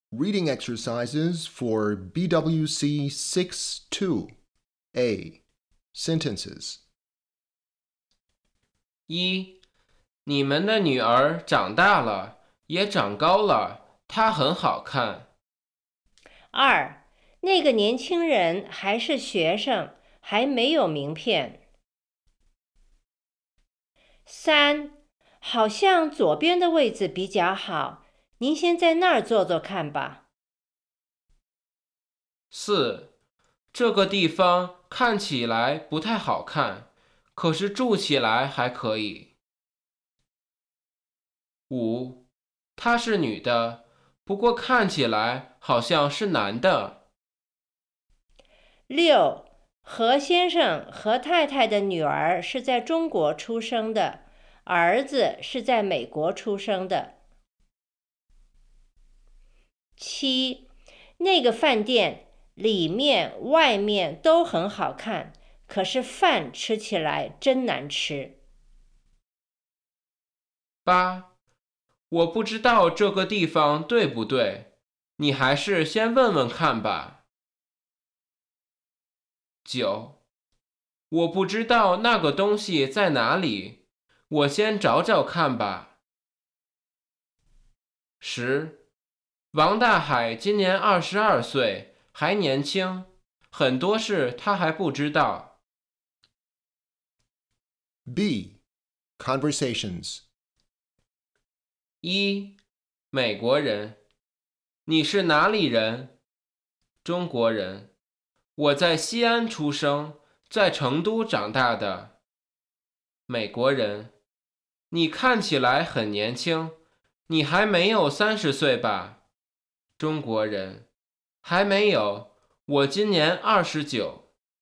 Reading exercises for BWC 6-2A. Sentences. 一，你们的女儿长大了，也长高了，她很好看。 2，那个年轻人还是学生，还没有名片。3，好像左边的位置比较好，您先在那儿坐坐看吧。 4，这个地方看起来不太好看，可是住起来还可以。5，她是女的，不过看起来好像是男的。 6，何先生、何太太的女儿是在中国出生的，儿子是在美国出生的。7，那个饭店里面、外面都很好看，可是饭吃起来真难吃。 8，我不知道这个地方对不对，你还是先问问看吧。9，我不知道那个东西在哪里，我先找找看吧。10，王大海今年22岁，还年轻，很多事他还不知道。 B. Conversations. 1，美国人，你是哪里人？中国人，我在西安出生，在成都长大的。美国人，你看起来很年轻，你还没有30岁吧？中国人，还没有，我今年29。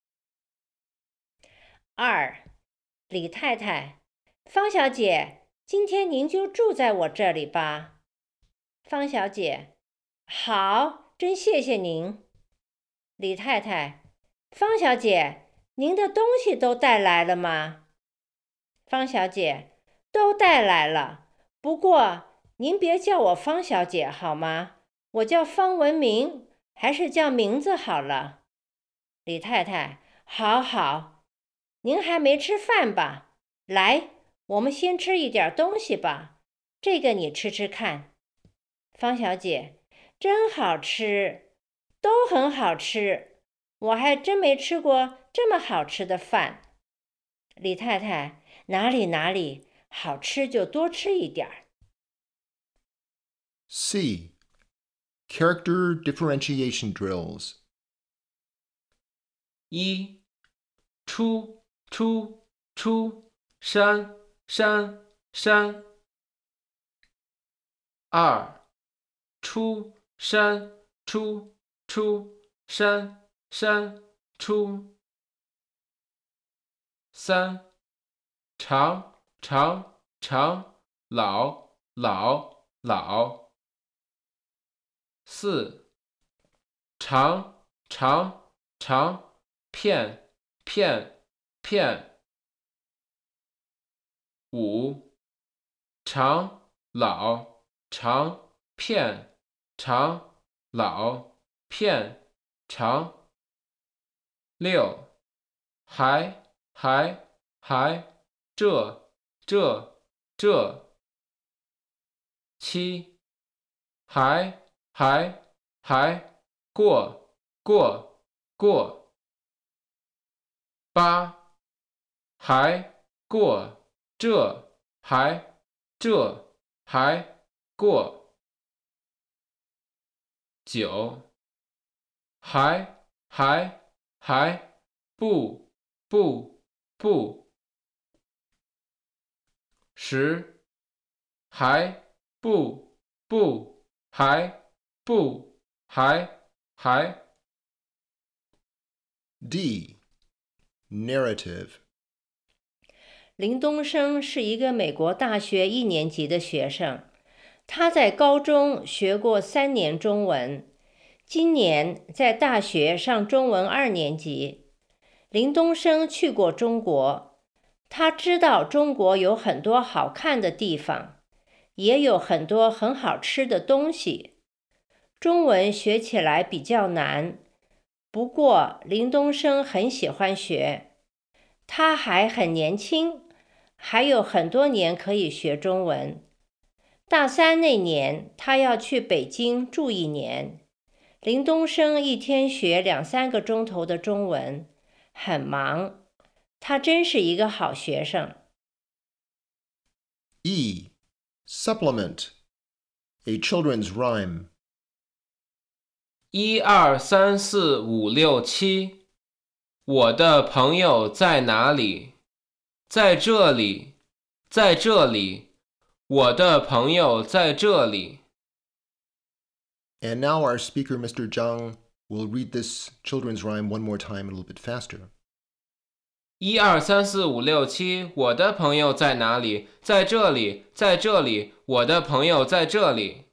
2，李太太，方小姐，今天您就住在我这里吧。方小姐，好，真谢谢您。李太太，方小姐，您的东西都带来了吗？方小姐，都带来了，不过您别叫我方小姐好吗？我叫方文明，还是叫名字好了。李太太，好好，您还没吃饭吧？来，我们先吃一点东西吧，这个你吃吃看。方小姐，真好吃，都很好吃，我还真没吃过这么好吃的饭。李太太，哪里，好吃就多吃一点儿。 C. Character differentiation drills. 1，出，山，山。2，出山，山，出。3，长，老。4，长，片。5，长，片，长。6，还，这。7，还，过。8，还，过，还，过。9，还，不。10，还，不，还。 D. Narrative. 林东升是一个美国大学1年级的学生，他在高中学过3年中文，今年在大学上中文2年级。林东升去过中国，他知道中国有很多好看的地方，也有很多很好吃的东西。 中文学起来比较难，不过林东升很喜欢学。他还很年轻，还有很多年可以学中文。大3那年，他要去北京住1年。林东升一天学2-3个钟头的中文，很忙。他真是一个好学生。 E. Supplement. A children's rhyme. 1、2、3、4、5、6、7。我的朋友在哪里？在这里，在这里。我的朋友在这里。 And now our speaker, Mr. Zhang, will read this children's rhyme one more time a little bit faster. 1、2、3、4、5、6、7。我的朋友在哪里？在这里，在这里。我的朋友在这里。